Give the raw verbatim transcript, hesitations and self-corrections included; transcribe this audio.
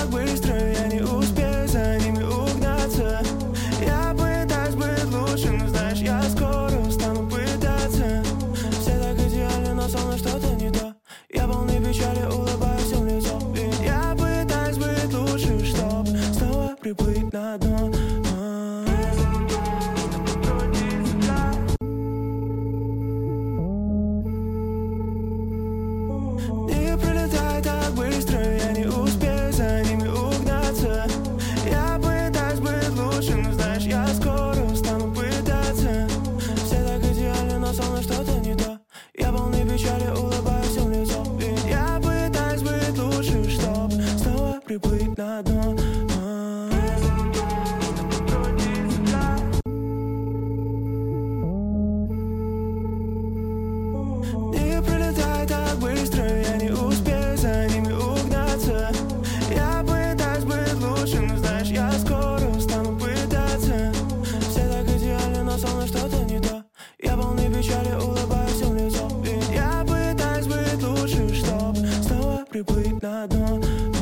так быстро, я не успею за ними угнаться. Я пытаюсь быть лучше, но знаешь, я скоро стану пытаться. Все так идеально, но со мной что-то не то. Я полный печали, улыбаюсь им в лицо. И я пытаюсь быть лучше, чтоб снова приплыть на дно. Не пролетай так быстро, я не успею за ними угнаться. Я пытаюсь быть лучше, но знаешь, я скоро стану пытаться. Все так идеально, но со мной что-то не то. Я полный печали, улыбаюсь им в лицо. И я пытаюсь быть лучше, чтоб снова приплыть на дно. Не пролетай так быстро, я не успею за ними угнаться. Я пытаюсь быть лучше, но знаешь, я скоро стану пытаться. Все так идеально, но со мной что-то не то. Я полный печали, улыбаюсь им в лицо. И я пытаюсь быть лучше, чтоб снова приплыть на дно.